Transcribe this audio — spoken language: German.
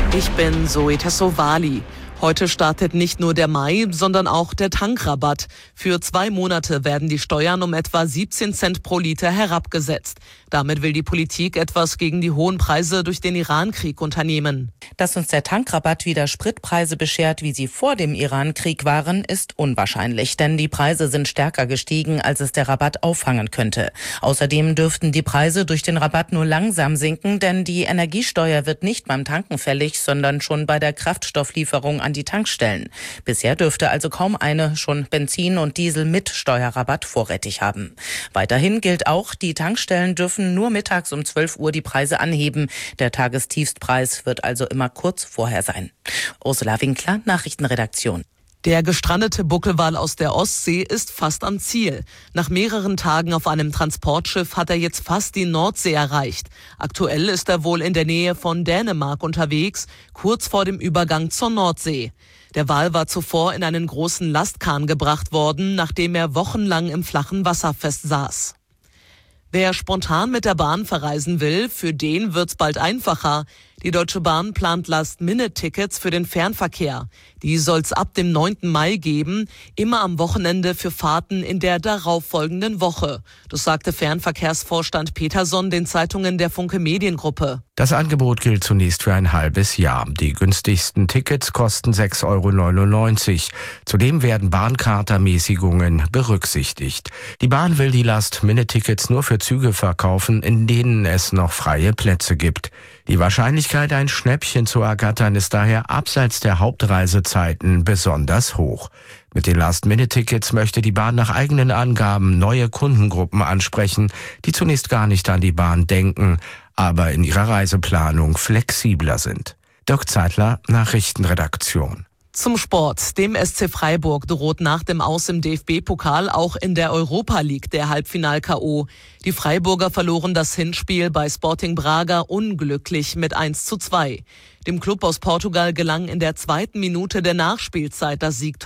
Ich bin Zoe Tassovali. Heute startet nicht nur der Mai, sondern auch der Tankrabatt. Für 2 Monate werden die Steuern um etwa 17 Cent pro Liter herabgesetzt. Damit will die Politik etwas gegen die hohen Preise durch den Iran-Krieg unternehmen. Dass uns der Tankrabatt wieder Spritpreise beschert, wie sie vor dem Iran-Krieg waren, ist unwahrscheinlich. Denn die Preise sind stärker gestiegen, als es der Rabatt auffangen könnte. Außerdem dürften die Preise durch den Rabatt nur langsam sinken, denn die Energiesteuer wird nicht beim Tanken fällig, sondern schon bei der Kraftstofflieferung an die Tankstellen. Bisher dürfte also kaum eine schon Benzin und Diesel mit Steuerrabatt vorrätig haben. Weiterhin gilt auch, die Tankstellen dürfen nur mittags um 12 Uhr die Preise anheben. Der Tagestiefstpreis wird also immer kurz vorher sein. Ursula Winkler, Nachrichtenredaktion. Der gestrandete Buckelwal aus der Ostsee ist fast am Ziel. Nach mehreren Tagen auf einem Transportschiff hat er jetzt fast die Nordsee erreicht. Aktuell ist er wohl in der Nähe von Dänemark unterwegs, kurz vor dem Übergang zur Nordsee. Der Wal war zuvor in einen großen Lastkahn gebracht worden, nachdem er wochenlang im flachen Wasser festsaß. Wer spontan mit der Bahn verreisen will, für den wird's bald einfacher. Die Deutsche Bahn plant Last-Minute-Tickets für den Fernverkehr. Die soll's ab dem 9. Mai geben, immer am Wochenende für Fahrten in der darauffolgenden Woche. Das sagte Fernverkehrsvorstand Peterson den Zeitungen der Funke Mediengruppe. Das Angebot gilt zunächst für ein halbes Jahr. Die günstigsten Tickets kosten 6,99 €. Zudem werden Bahnkartermäßigungen berücksichtigt. Die Bahn will die Last-Minute-Tickets nur für Züge verkaufen, in denen es noch freie Plätze gibt. Die Wahrscheinlichkeit, ein Schnäppchen zu ergattern, ist daher abseits der Hauptreisezeiten besonders hoch. Mit den Last-Minute-Tickets möchte die Bahn nach eigenen Angaben neue Kundengruppen ansprechen, die zunächst gar nicht an die Bahn denken, aber in ihrer Reiseplanung flexibler sind. Dirk Zeitler, Nachrichtenredaktion. Zum Sport. Dem SC Freiburg droht nach dem Aus im DFB-Pokal auch in der Europa League der Halbfinal-K.O. Die Freiburger verloren das Hinspiel bei Sporting Braga unglücklich mit 1:2. Dem Klub aus Portugal gelang in der 2. Minute der Nachspielzeit das Siegtor.